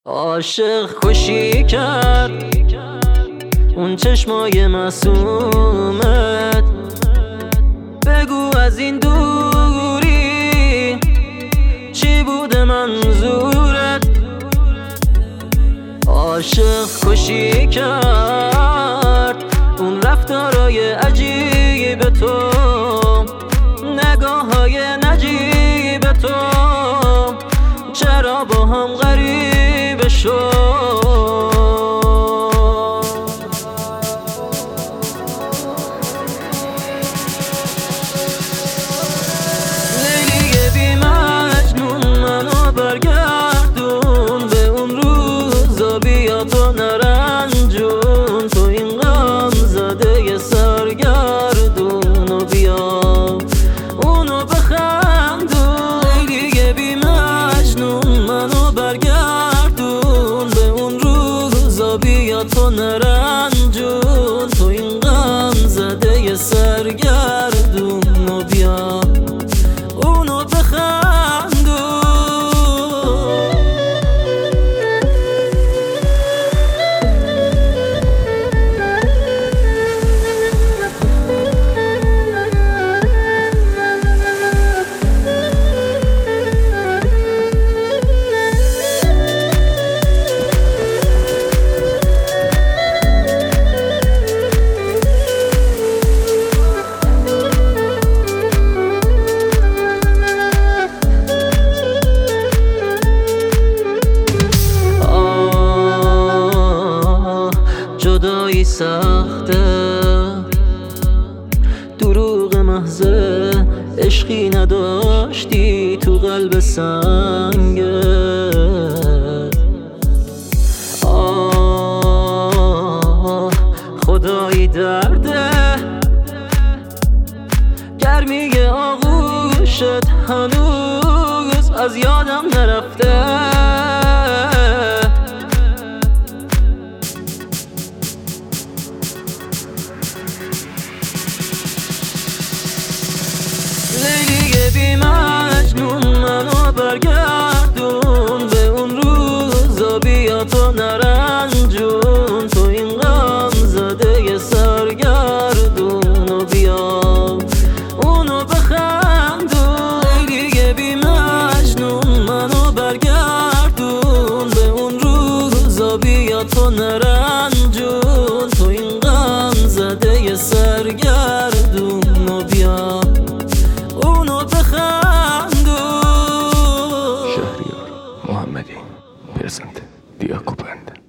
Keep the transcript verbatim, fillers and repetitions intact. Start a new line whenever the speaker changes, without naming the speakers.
عاشق کشی کرد اون چشمای معصومت، بگو از این دوری چی بوده منظورت. عاشق کشی کرد اون رفتارای عجیب تو، نگاه‌های نجیب تو، چرا با هم غریب شد. لیلی بی مجنون منو برگردون به اون روزا، بیا تو نرنجون، تو این غم زده سرگردون و بیا اونو بخندون. لیلی بی مجنون منو برگردون به اون روزا، بیا تو نرنجون، تو این غم زده سرگردون و بیا اونو بخندون. جدایی سخته، دروغ محضه، عشقی نداشتی تو قلب سنگت. آه خدایی درده، گرمی آغوشت هنوز از یادم نرفته. لیلی بی مجنون منو برگردون به اون روزا، بیا تو نرنجون، تو این غم زده سرگردون و بیا اونو بخندون. لیلی بی مجنون منو برگردون به اون روزا، بیا تو نرنجون، تو این غم زده سرگردون و بیا اونو بخندون.
شهریار محمدی پرزنت دیاکوپند.